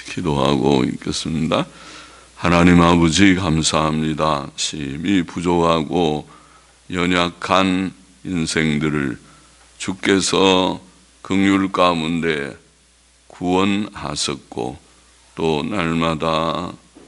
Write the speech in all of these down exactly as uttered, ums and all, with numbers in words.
같이 기도하고 있겠습니다. 하나님 아버지 감사합니다. 심히 부족하고 연약한 인생들을 주께서 긍휼 가운데 구원하셨고 또 날마다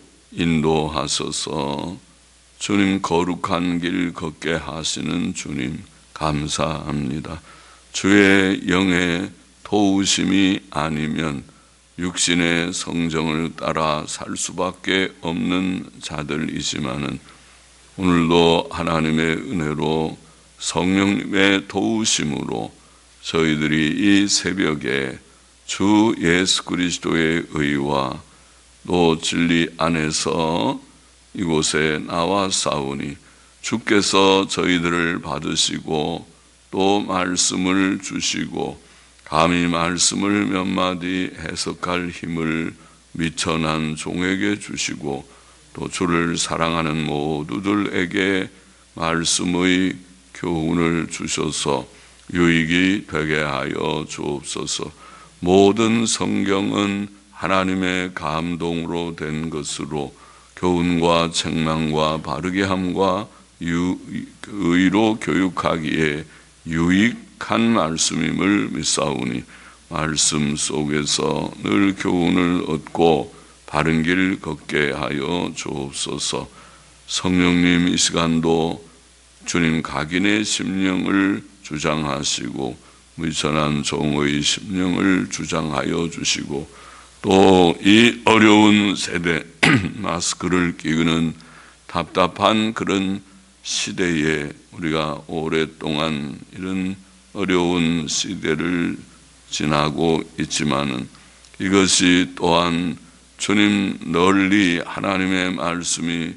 인도하셔서 주님 거룩한 길 걷게 하시는 주님 감사합니다. 주의 영의 도우심이 아니면 육신의 성정을 따라 살 수밖에 없는 자들이지만은 오늘도 하나님의 은혜로 성령님의 도우심으로 저희들이 이 새벽에 주 예수 그리스도의 의와 또 진리 안에서 이곳에 나와 싸우니 주께서 저희들을 받으시고 또 말씀을 주시고 감히 말씀을 몇 마디 해석할 힘을 미천한 종에게 주시고 또 주를 사랑하는 모두들에게 말씀의 교훈을 주셔서 유익이 되게 하여 주옵소서. 모든 성경은 하나님의 감동으로 된 것으로 교훈과 책망과 바르게 함과 유, 의로 교육하기에 유익한 말씀임을 믿사오니 말씀 속에서 늘 교훈을 얻고 바른 길 걷게 하여 주옵소서. 성령님 이 시간도 주님 각인의 심령을 주장하시고 미천한 종의 심령을 주장하여 주시고 또 이 어려운 세대 마스크를 끼우는 답답한 그런 시대에 우리가 오랫동안 이런 어려운 시대를 지나고 있지만은 이것이 또한 주님 널리 하나님의 말씀이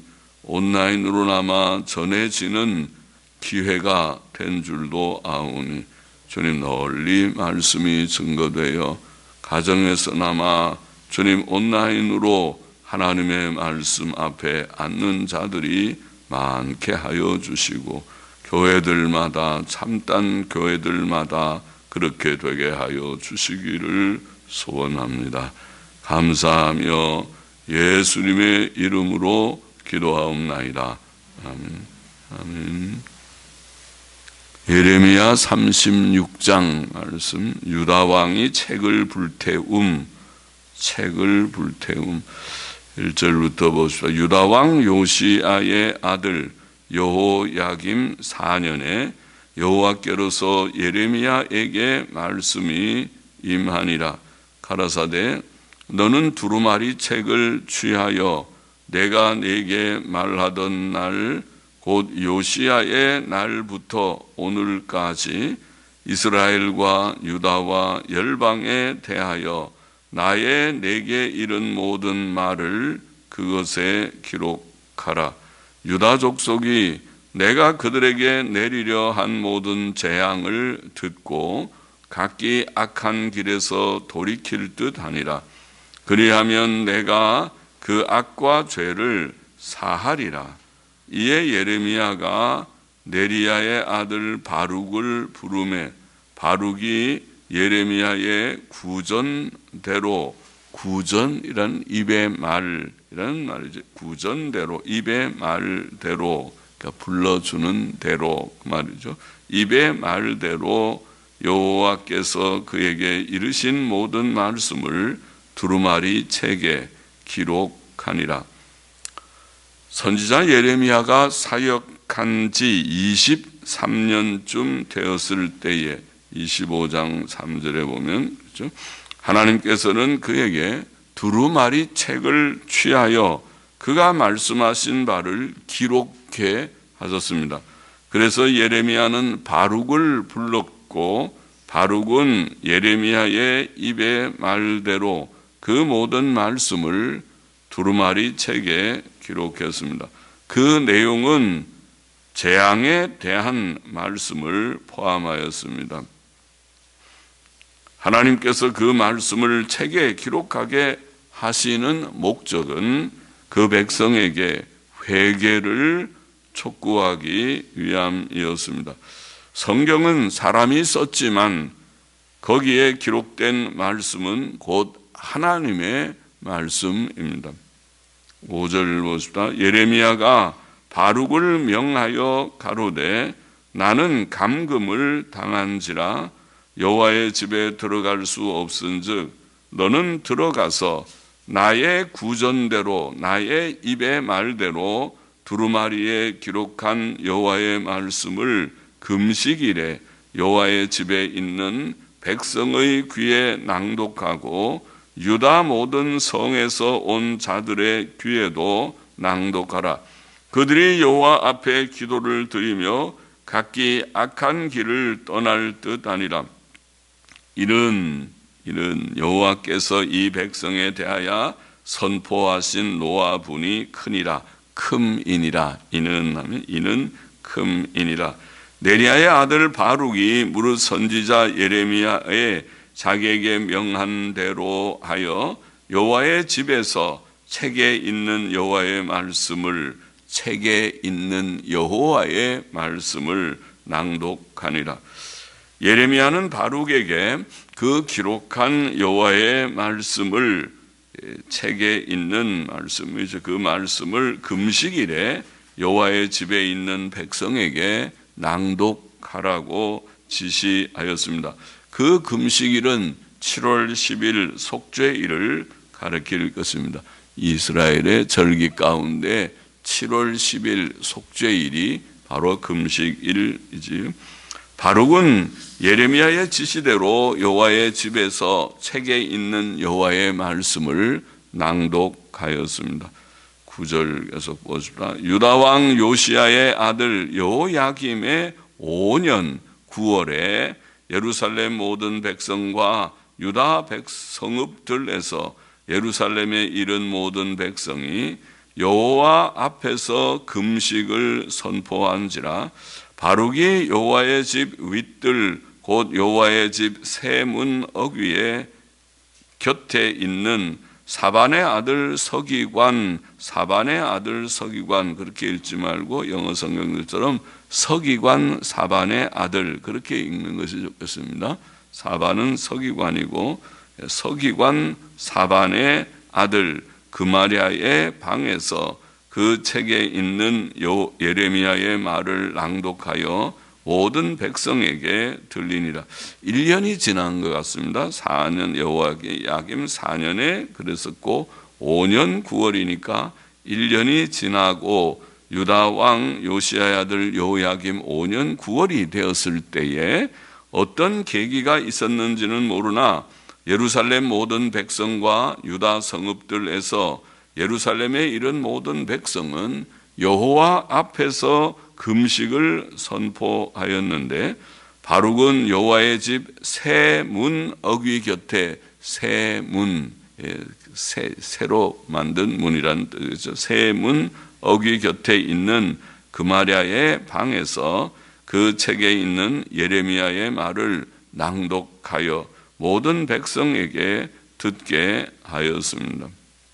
온라인으로나마 전해지는 기회가 된 줄도 아오니 주님 널리 말씀이 증거되어 가정에서나마 주님 온라인으로 하나님의 말씀 앞에 앉는 자들이 많게 하여 주시고 교회들마다 참단 교회들마다 그렇게 되게 하여 주시기를 소원합니다. 감사하며 예수님의 이름으로 기도하옵나이다. 아멘. 아멘. 예레미야 삼십육 장 말씀, 유다 왕이 책을 불태움, 책을 불태움. 일 절부터 보십시오. 유다 왕 요시아의 아들 여호야김 사 년에 여호와께로서 예레미야에게 말씀이 임하니라. 가라사대 너는 두루마리 책을 취하여 내가 네게 말하던 날 곧 요시아의 날부터 오늘까지 이스라엘과 유다와 열방에 대하여 나의 내게 이른 모든 말을 그것에 기록하라. 유다 족속이 내가 그들에게 내리려 한 모든 재앙을 듣고 각기 악한 길에서 돌이킬 듯 하니라. 그리하면 내가 그 악과 죄를 사하리라. 이에 예레미야가 네리야의 아들 바룩을 부르매 바룩이 예레미야의 구전대로, 구전이란 입의 말이라는 말이죠. 구전대로, 입의 말대로, 그러니까 불러주는 대로 그 말이죠. 입의 말대로 여호와께서 그에게 이르신 모든 말씀을 두루마리 책에 기록하니라. 선지자 예레미야가 사역한 지 이십삼 년쯤 되었을 때에 이십오 장 삼 절에 보면 그렇죠? 하나님께서는 그에게 두루마리 책을 취하여 그가 말씀하신 바를 기록해 하셨습니다. 그래서 예레미야는 바룩을 불렀고 바룩은 예레미야의 입의 말대로 그 모든 말씀을 두루마리 책에 기록했습니다. 그 내용은 재앙에 대한 말씀을 포함하였습니다. 하나님께서 그 말씀을 책에 기록하게 하시는 목적은 그 백성에게 회개를 촉구하기 위함이었습니다. 성경은 사람이 썼지만 거기에 기록된 말씀은 곧 하나님의 말씀입니다. 오 절 보십시다. 예레미야가 바룩을 명하여 가로되 나는 감금을 당한지라 여호와의 집에 들어갈 수 없은즉 너는 들어가서 나의 구전대로 나의 입의 말대로 두루마리에 기록한 여호와의 말씀을 금식일에 여호와의 집에 있는 백성의 귀에 낭독하고 유다 모든 성에서 온 자들의 귀에도 낭독하라. 그들이 여호와 앞에 기도를 드리며 각기 악한 길을 떠날 듯 아니라. 이는 이는 여호와께서 이 백성에 대하여 선포하신 노하분이 크니라. 큼이니라. 이는 하면 이는 큼이니라. 네리야의 아들 바룩이 무릇 선지자 예레미야의 자기에게 명한 대로 하여 여호와의 집에서 책에 있는 여호와의 말씀을 책에 있는 여호와의 말씀을 낭독하니라. 예레미야는 바룩에게 그 기록한 여호와의 말씀을 책에 있는 말씀이죠. 그 말씀을 금식일에 여호와의 집에 있는 백성에게 낭독하라고 지시하였습니다. 그 금식일은 칠월 십일 속죄일을 가리킬 것입니다. 이스라엘의 절기 가운데 칠월 십일 속죄일이 바로 금식일이지. 바룩은 예레미야의 지시대로 여호와의 집에서 책에 있는 여호와의 말씀을 낭독하였습니다. 구 절 계속 보십시다. 유다 왕 요시야의 아들 여호야김의 오 년 구월에 예루살렘 모든 백성과 유다 백성읍들에서 예루살렘에 이른 모든 백성이 여호와 앞에서 금식을 선포한지라. 바룩이 여호와의 집 윗들 곧 여호와의 집 세문 어귀의 곁에 있는 사반의 아들 서기관, 사반의 아들 서기관 그렇게 읽지 말고 영어 성경들처럼 서기관 사반의 아들 그렇게 읽는 것이 좋겠습니다. 사반은 서기관이고 서기관 사반의 아들 그마랴의 방에서 그 책에 있는 예레미야의 말을 낭독하여 모든 백성에게 들리니라. 일 년이 지난 것 같습니다. 사 년 여호야김 사 년에 그랬었고 오 년 구월이니까 일 년이 지나고 유다 왕 요시야의 아들 여호야김 오 년 구월이 되었을 때에 어떤 계기가 있었는지는 모르나 예루살렘 모든 백성과 유다 성읍들에서 예루살렘에 이른 모든 백성은 여호와 앞에서 금식을 선포하였는데 바룩은 여호와의 집 세문 어귀 곁에 세문 새, 새로 만든 문이라는 뜻이죠. 세문 어귀 곁에 있는 그마랴의 방에서 그 책에 있는 예레미야의 말을 낭독하여 모든 백성에게 듣게 하였습니다.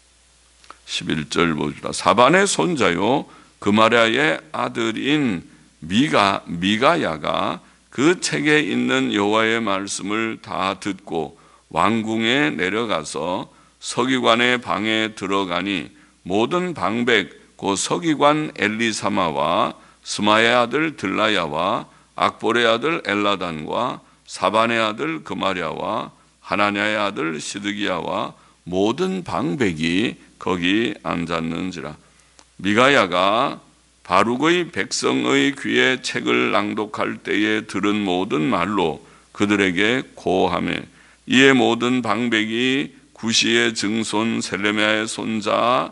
십일 절 보시라. 사반의 손자요 그마랴의 아들인 미가, 미가야가 그 책에 있는 여호와의 말씀을 다 듣고 왕궁에 내려가서 서기관의 방에 들어가니 모든 방백 곧 서기관 엘리사마와 스마의 아들 들라야와 악볼의 아들 엘라단과 사반의 아들 그마랴와 하나냐의 아들 시드기야와 모든 방백이 거기 앉았는지라. 미가야가 바룩의 백성의 귀에 책을 낭독할 때에 들은 모든 말로 그들에게 고하매 이에 모든 방백이 구시의 증손 셀레미야의 손자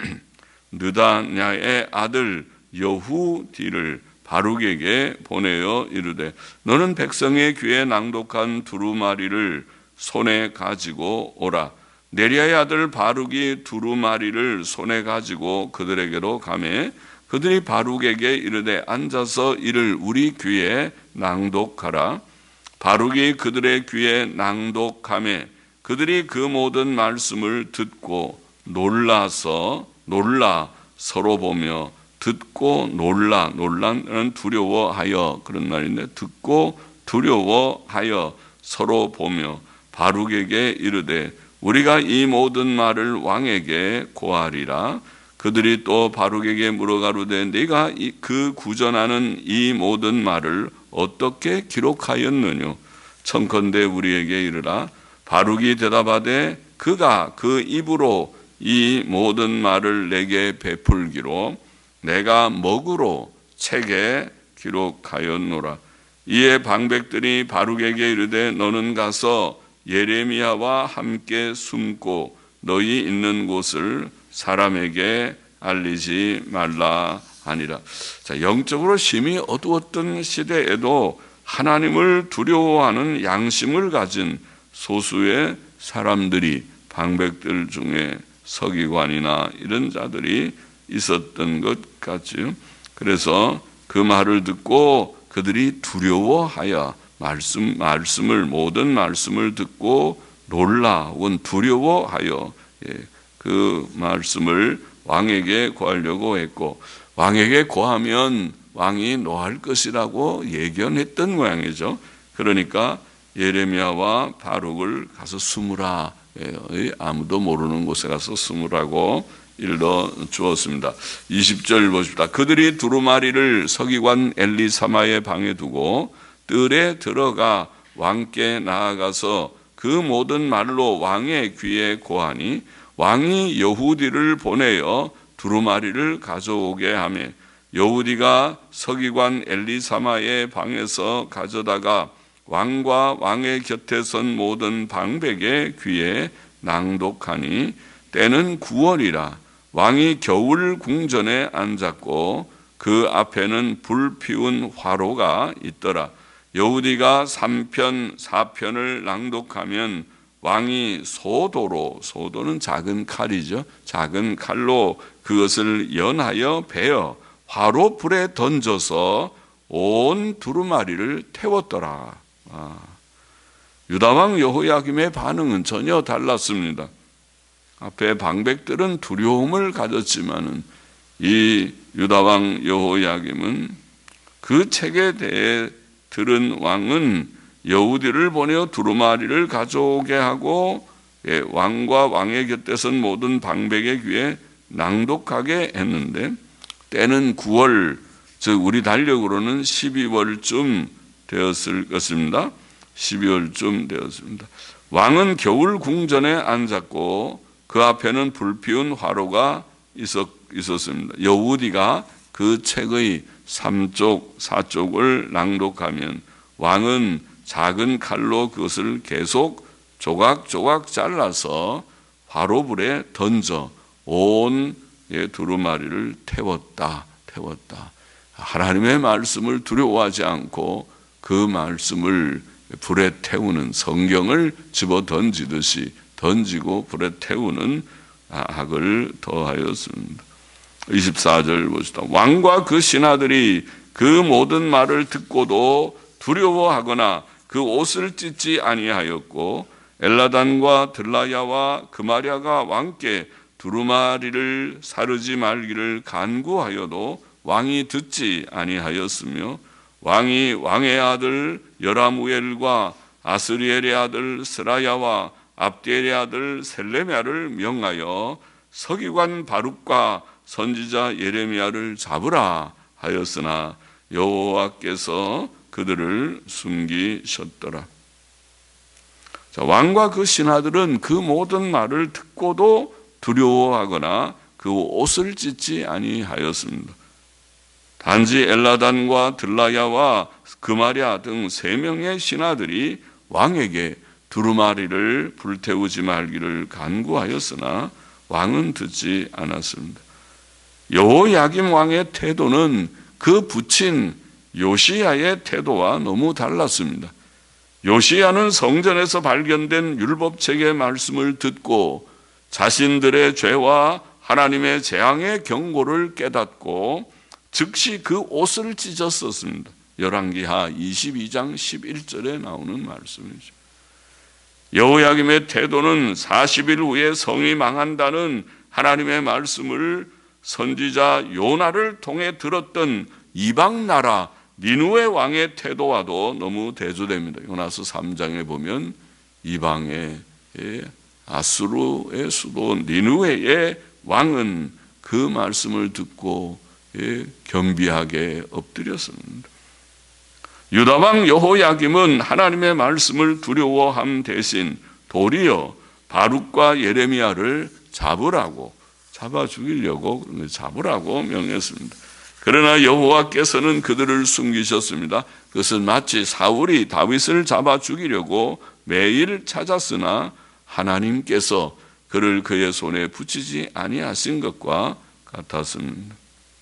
느다냐의 아들 여후디를 바룩에게 보내어 이르되 너는 백성의 귀에 낭독한 두루마리를 손에 가지고 오라. 네리야의 아들 바룩이 두루마리를 손에 가지고 그들에게로 가매 그들이 바룩에게 이르되 앉아서 이를 우리 귀에 낭독하라. 바룩이 그들의 귀에 낭독하매 그들이 그 모든 말씀을 듣고 놀라서 놀라 서로 보며 듣고 놀라 놀라는 두려워하여 그런 말인데 듣고 두려워하여 서로 보며 바룩에게 이르되 우리가 이 모든 말을 왕에게 고하리라. 그들이 또 바룩에게 물어가로되 네가 그 구전하는 이 모든 말을 어떻게 기록하였느뇨? 청컨대 우리에게 이르라. 바룩이 대답하되 그가 그 입으로 이 모든 말을 내게 베풀기로 내가 먹으로 책에 기록하였노라. 이에 방백들이 바룩에게 이르되 너는 가서 예레미야와 함께 숨고 너희 있는 곳을 사람에게 알리지 말라 하니라. 자, 영적으로 심히 어두웠던 시대에도 하나님을 두려워하는 양심을 가진 소수의 사람들이 방백들 중에 서기관이나 이런 자들이 있었던 것 같지요. 그래서 그 말을 듣고 그들이 두려워하여 말씀, 말씀을 모든 말씀을 듣고 놀라 혹은 두려워하여 예, 그 말씀을 왕에게 고하려고 했고 왕에게 고하면 왕이 노할 것이라고 예견했던 모양이죠. 그러니까 예레미야와 바룩을 가서 숨으라. 예, 아무도 모르는 곳에 가서 숨으라고 일러 주었습니다. 이십 절 보십시다. 그들이 두루마리를 서기관 엘리사마의 방에 두고 뜰에 들어가 왕께 나아가서 그 모든 말로 왕의 귀에 고하니 왕이 여후디를 보내어 두루마리를 가져오게 하며 여후디가 서기관 엘리사마의 방에서 가져다가 왕과 왕의 곁에 선 모든 방백의 귀에 낭독하니 때는 구월이라. 왕이 겨울 궁전에 앉았고 그 앞에는 불 피운 화로가 있더라. 여후디가 삼 편 사 편을 낭독하면 왕이 소도로, 소도는 작은 칼이죠. 작은 칼로 그것을 연하여 베어 화로 불에 던져서 온 두루마리를 태웠더라. 아, 유다왕 여호야김의 반응은 전혀 달랐습니다. 앞에 방백들은 두려움을 가졌지만은 이 유다왕 여호야김은 그 책에 대해 들은 왕은 여후디를 보내어 두루마리를 가져오게 하고 예, 왕과 왕의 곁에 선 모든 방백의 귀에 낭독하게 했는데 때는 구월, 즉 우리 달력으로는 십이월쯤 되었을 것입니다. 십이월쯤 되었습니다. 왕은 겨울 궁전에 앉았고 그 앞에는 불피운 화로가 있었, 있었습니다. 여후디가 그 책의 삼쪽, 사쪽을 낭독하면 왕은 작은 칼로 그것을 계속 조각조각 잘라서 화로불에 던져 온 두루마리를 태웠다, 태웠다. 하나님의 말씀을 두려워하지 않고 그 말씀을 불에 태우는, 성경을 집어 던지듯이 던지고 불에 태우는 악을 더하였습니다. 이십사 절 보시다. 왕과 그 신하들이 그 모든 말을 듣고도 두려워하거나 그 옷을 찢지 아니하였고 엘라단과 들라야와 그마랴가 왕께 두루마리를 사르지 말기를 간구하여도 왕이 듣지 아니하였으며 왕이 왕의 아들 여라무엘과 아스리엘의 아들 스라야와 압디엘의 아들 셀레미야를 명하여 서기관 바룩과 선지자 예레미야를 잡으라 하였으나 여호와께서 그들을 숨기셨더라. 자, 왕과 그 신하들은 그 모든 말을 듣고도 두려워하거나 그 옷을 찢지 아니하였습니다. 단지 엘라단과 들라야와 그마랴 등 세 명의 신하들이 왕에게 두루마리를 불태우지 말기를 간구하였으나 왕은 듣지 않았습니다. 여호야김 왕의 태도는 그 부친 요시야의 태도와 너무 달랐습니다. 요시야는 성전에서 발견된 율법책의 말씀을 듣고 자신들의 죄와 하나님의 재앙의 경고를 깨닫고 즉시 그 옷을 찢었었습니다. 열왕기하 이십이 장 십일 절에 나오는 말씀이죠. 여호야김의 태도는 사십 일 후에 성이 망한다는 하나님의 말씀을 선지자 요나를 통해 들었던 이방 나라 니느웨 왕의 태도와도 너무 대조됩니다. 요나서 삼 장에 보면 이방의 아수르의 수도 니느웨의 왕은 그 말씀을 듣고 예, 경비하게 엎드렸습니다. 유다왕 여호야김은 하나님의 말씀을 두려워함 대신 도리어 바룩과 예레미야를 잡으라고 잡아 죽이려고 잡으라고 명했습니다. 그러나 여호와께서는 그들을 숨기셨습니다. 그것은 마치 사울이 다윗을 잡아 죽이려고 매일 찾았으나 하나님께서 그를 그의 손에 붙이지 아니하신 것과 같았습니다.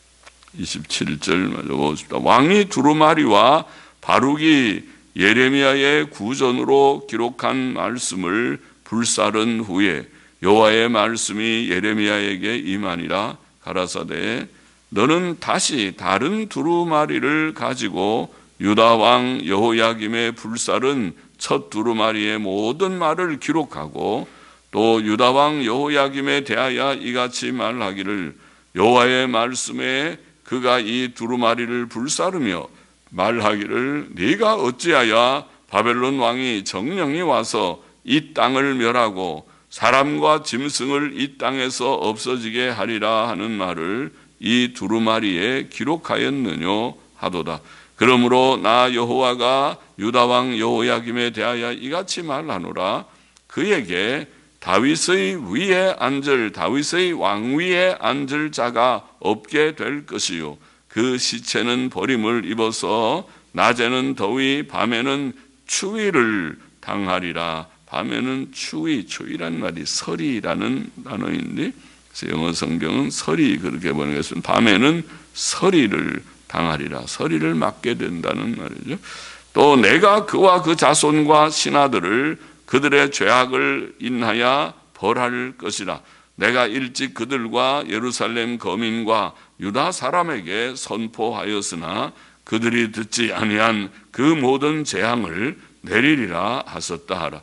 이십칠 절 마저 보십시다. 왕이 두루마리와 바룩이 예레미야의 구전으로 기록한 말씀을 불사른 후에 여호와의 말씀이 예레미야에게 임하니라. 가라사대 너는 다시 다른 두루마리를 가지고 유다 왕 여호야김의 불사른 첫 두루마리의 모든 말을 기록하고 또 유다 왕 여호야김에 대하여 이같이 말하기를 여호와의 말씀에 그가 이 두루마리를 불사르며 말하기를 네가 어찌하여 바벨론 왕이 정령이 와서 이 땅을 멸하고 사람과 짐승을 이 땅에서 없어지게 하리라 하는 말을 이 두루마리에 기록하였느뇨 하도다. 그러므로 나 여호와가 유다 왕 여호야김에 대하여 이같이 말하노라. 그에게 다윗의 위에 앉을 다윗의 왕위에 앉을 자가 없게 될 것이요 그 시체는 버림을 입어서 낮에는 더위 밤에는 추위를 당하리라. 밤에는 추위, 추위란 말이 서리라는 단어인데 그래서 영어 성경은 서리 그렇게 번역했습니다. 밤에는 서리를 당하리라. 서리를 맞게 된다는 말이죠. 또 내가 그와 그 자손과 신하들을 그들의 죄악을 인하여 벌할 것이라. 내가 일찍 그들과 예루살렘 거민과 유다 사람에게 선포하였으나 그들이 듣지 아니한 그 모든 재앙을 내리리라 하셨다 하라.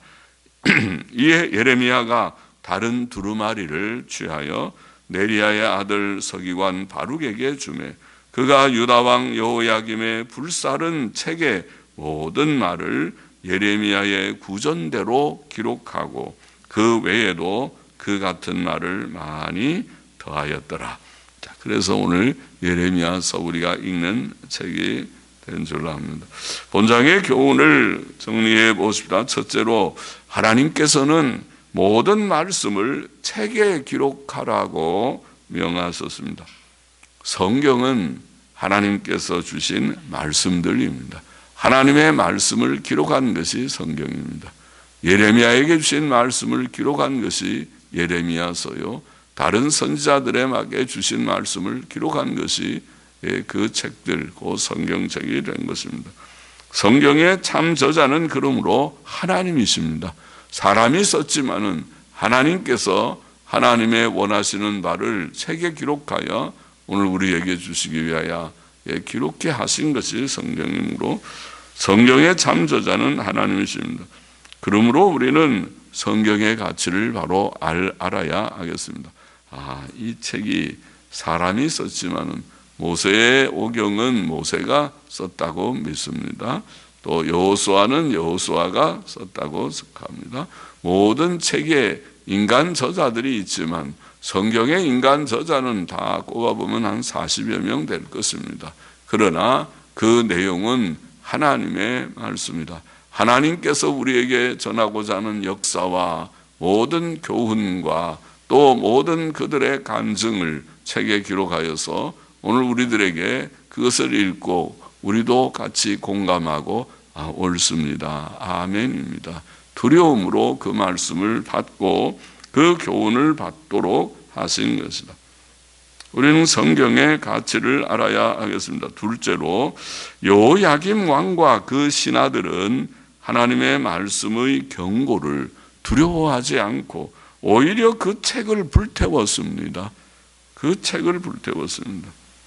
이에 예레미야가 다른 두루마리를 취하여 네리야의 아들 서기관 바룩에게 주매 그가 유다 왕 여호야김의 불사른 책의 모든 말을 예레미야의 구전대로 기록하고 그 외에도 그 같은 말을 많이 더하였더라. 자, 그래서 오늘 예레미야서 우리가 읽는 책이 된 줄로 압니다. 본장의 교훈을 정리해 보십시다. 첫째로 하나님께서는 모든 말씀을 책에 기록하라고 명하셨습니다. 성경은 하나님께서 주신 말씀들입니다. 하나님의 말씀을 기록한 것이 성경입니다. 예레미야에게 주신 말씀을 기록한 것이 예레미야서요. 다른 선지자들에게 주신 말씀을 기록한 것이 그 책들, 그 성경책이 된 것입니다. 성경의 참 저자는 그러므로 하나님이십니다. 사람이 썼지만은 하나님께서 하나님의 원하시는 바를 책에 기록하여 오늘 우리에게 주시기 위하여 기록해 하신 것이 성경이므로 성경의 참 저자는 하나님이십니다. 그러므로 우리는 성경의 가치를 바로 알, 알아야 하겠습니다. 아, 이 책이 사람이 썼지만은 모세의 오경은 모세가 썼다고 믿습니다. 또 여호수아는 여호수아가 썼다고 생각합니다. 모든 책에 인간 저자들이 있지만 성경의 인간 저자는 다 꼽아보면 한 사십여 명 될 것입니다. 그러나 그 내용은 하나님의 말씀이다. 하나님께서 우리에게 전하고자 하는 역사와 모든 교훈과 또 모든 그들의 간증을 책에 기록하여서 오늘 우리들에게 그것을 읽고 우리도 같이 공감하고 아, 옳습니다. 아멘입니다. 두려움으로 그 말씀을 받고 그 교훈을 받도록 하신 것이다. 우리는 성경의 가치를 알아야 하겠습니다. 둘째로 여호야김 왕과 그 신하들은 하나님의 말씀의 경고를 두려워하지 않고 오히려 그 책을 불태웠습니다. 그 책을 불태웠습니다.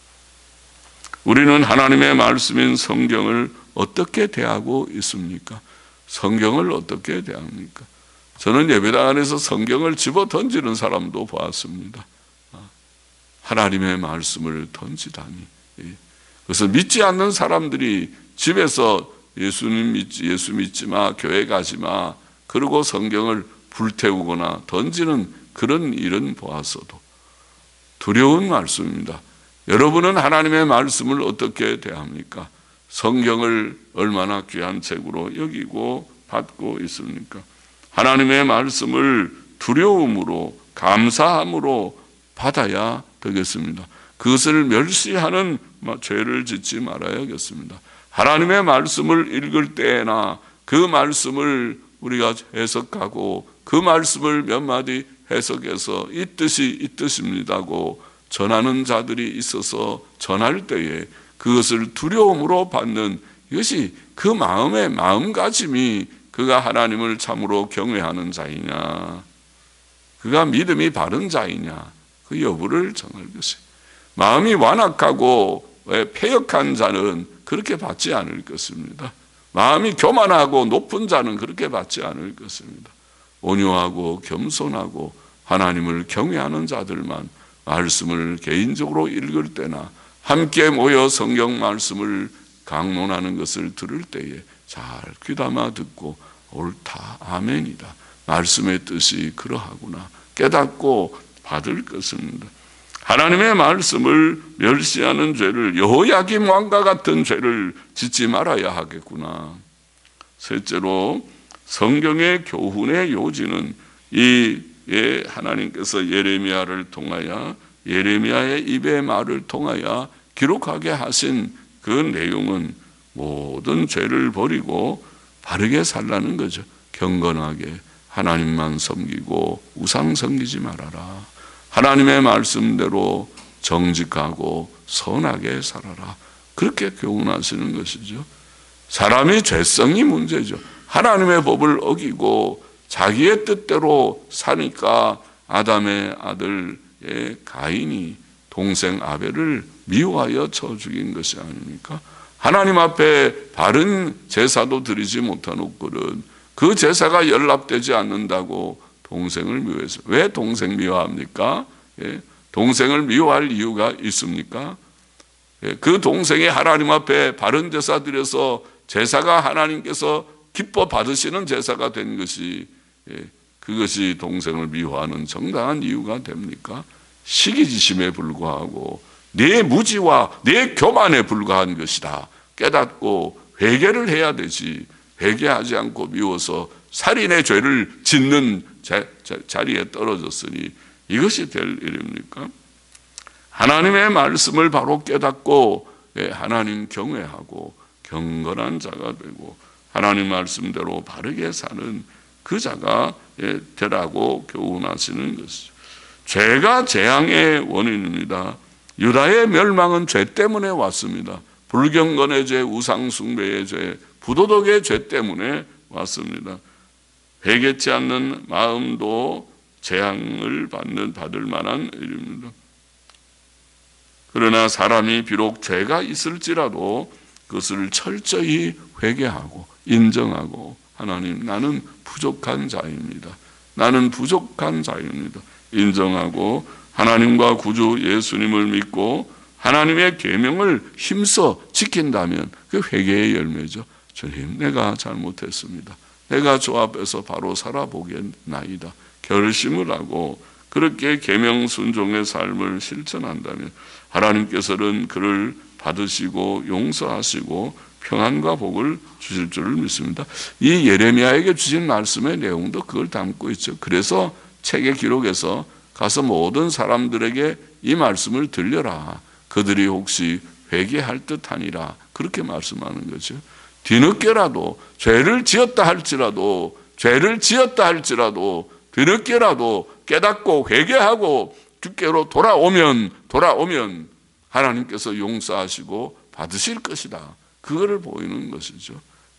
우리는 하나님의 말씀인 성경을 어떻게 대하고 있습니까? 성경을 어떻게 대합니까? 저는 예배당 안에서 성경을 집어 던지는 사람도 보았습니다. 하나님의 말씀을 던지다니. 그래서 믿지 않는 사람들이 집에서 예수님 믿지, 예수 믿지 마, 교회 가지 마, 그러고 성경을 불태우거나 던지는 그런 일은 보았어도 두려운 말씀입니다. 여러분은 하나님의 말씀을 어떻게 대합니까? 성경을 얼마나 귀한 책으로 여기고 받고 있습니까? 하나님의 말씀을 두려움으로 감사함으로 받아야 되겠습니다. 그것을 멸시하는 죄를 짓지 말아야겠습니다. 하나님의 말씀을 읽을 때나 그 말씀을 우리가 해석하고 그 말씀을 몇 마디 해석해서 이 뜻이 이 뜻입니다고 전하는 자들이 있어서 전할 때에 그것을 두려움으로 받는 이것이 그 마음의 마음가짐이 그가 하나님을 참으로 경외하는 자이냐, 그가 믿음이 바른 자이냐, 그 여부를 정할 것이. 마음이 완악하고 패역한 자는 그렇게 받지 않을 것입니다. 마음이 교만하고 높은 자는 그렇게 받지 않을 것입니다. 온유하고 겸손하고 하나님을 경외하는 자들만 말씀을 개인적으로 읽을 때나 함께 모여 성경 말씀을 강론하는 것을 들을 때에 잘 귀담아 듣고 옳다, 아멘이다, 말씀의 뜻이 그러하구나 깨닫고 받을 것입니다. 하나님의 말씀을 멸시하는 죄를, 여호야김 왕과 같은 죄를 짓지 말아야 하겠구나. 셋째로 성경의 교훈의 요지는 이 예, 하나님께서 예레미야를 통하여 예레미야의 입의 말을 통하여 기록하게 하신 그 내용은 모든 죄를 버리고 바르게 살라는 거죠. 경건하게 하나님만 섬기고 우상 섬기지 말아라. 하나님의 말씀대로 정직하고 선하게 살아라. 그렇게 교훈하시는 것이죠. 사람이 죄성이 문제죠. 하나님의 법을 어기고 자기의 뜻대로 사니까 아담의 아들 가인이 동생 아벨을 미워하여 쳐 죽인 것이 아닙니까? 하나님 앞에 바른 제사도 드리지 못한 옥들은 그 제사가 연락되지 않는다고 동생을 미워해서. 왜 동생 미워합니까? 예? 동생을 미워할 이유가 있습니까? 예? 그 동생이 하나님 앞에 바른 제사 드려서 제사가 하나님께서 기뻐 받으시는 제사가 된 것이, 예? 그것이 동생을 미워하는 정당한 이유가 됩니까? 시기지심에 불과하고 내 무지와 내 교만에 불과한 것이다 깨닫고 회개를 해야 되지, 회개하지 않고 미워서 살인의 죄를 짓는 자, 자, 자리에 떨어졌으니 이것이 될 일입니까? 하나님의 말씀을 바로 깨닫고 하나님 경외하고 경건한 자가 되고 하나님 말씀대로 바르게 사는 그 자가 되라고 교훈하시는 것이죠. 죄가 재앙의 원인입니다. 유다의 멸망은 죄 때문에 왔습니다. 불경건의 죄, 우상숭배의 죄, 부도덕의 죄 때문에 왔습니다. 회개치 않는 마음도 재앙을 받는 받을 만한 일입니다. 그러나 사람이 비록 죄가 있을지라도 그것을 철저히 회개하고 인정하고 하나님, 나는 부족한 자입니다. 나는 부족한 자입니다. 인정하고 하나님과 구주 예수님을 믿고 하나님의 계명을 힘써 지킨다면 그 회개의 열매죠. 주님, 내가 잘못했습니다. 내가 주 앞에서 바로 살아보겠나이다. 결심을 하고 그렇게 계명 순종의 삶을 실천한다면 하나님께서는 그를 받으시고 용서하시고 평안과 복을 주실 줄을 믿습니다. 이 예레미야에게 주신 말씀의 내용도 그걸 담고 있죠. 그래서 책의 기록에서 가서 모든 사람들에게 이 말씀을 들려라. 그들이 혹시 회개할 듯하니라. 그렇게 말씀하는 거죠. 뒤늦게라도 죄를 지었다 할지라도 죄를 지었다 할지라도 뒤늦게라도 깨닫고 회개하고 주께로 돌아오면 돌아오면 하나님께서 용서하시고 받으실 것이다. 그거를 보이는 것이죠.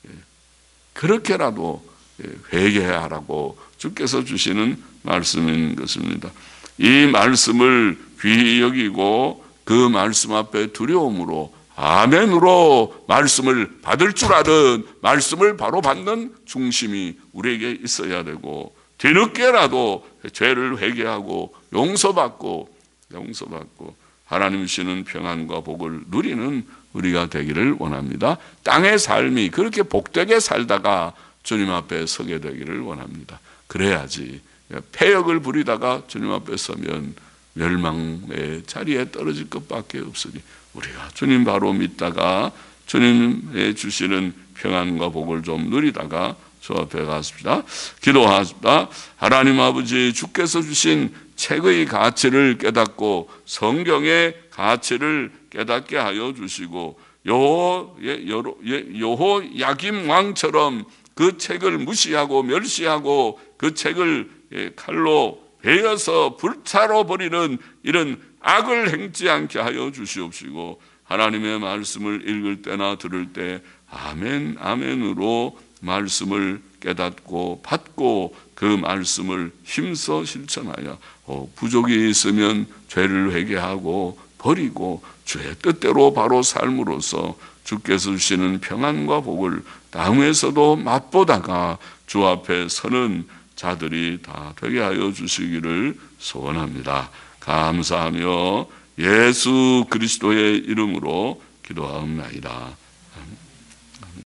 그렇게라도 회개하라고 주께서 주시는 말씀인 것입니다. 이 말씀을 귀히 여기고 그 말씀 앞에 두려움으로 아멘으로 말씀을 받을 줄 아는 말씀을 바로 받는 중심이 우리에게 있어야 되고 뒤늦게라도 죄를 회개하고 용서받고 용서받고 하나님 주시는 평안과 복을 누리는 우리가 되기를 원합니다. 땅의 삶이 그렇게 복되게 살다가 주님 앞에 서게 되기를 원합니다. 그래야지. 패역을 부리다가 주님 앞에 서면 멸망의 자리에 떨어질 것밖에 없으니 우리가 주님 바로 믿다가 주님의 주시는 평안과 복을 좀 누리다가 주 앞에 갔습니다. 기도하십니다. 하나님 아버지, 주께서 주신 책의 가치를 깨닫고 성경의 가치를 깨닫게 하여 주시고 여호, 여호 야김 왕처럼 그 책을 무시하고 멸시하고 그 책을 칼로 베어서 불타로 버리는 이런 악을 행치 않게 하여 주시옵시고, 하나님의 말씀을 읽을 때나 들을 때 아멘 아멘으로 말씀을 깨닫고 받고 그 말씀을 힘써 실천하여 어, 부족이 있으면 죄를 회개하고 버리고 주의 뜻대로 바로 삶으로써 주께서 주시는 평안과 복을 땅에서도 맛보다가 주 앞에 서는 자들이 다 되게 하여 주시기를 소원합니다. 감사하며 예수 그리스도의 이름으로 기도하옵나이다.